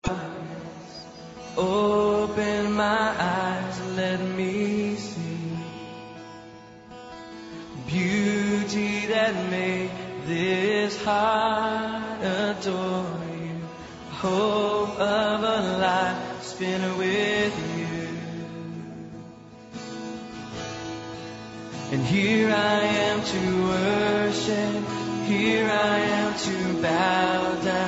Open my eyes, let me see beauty that made this heart adore you. Hope of a life spent with you. And here I am to worship, here I am to bow down.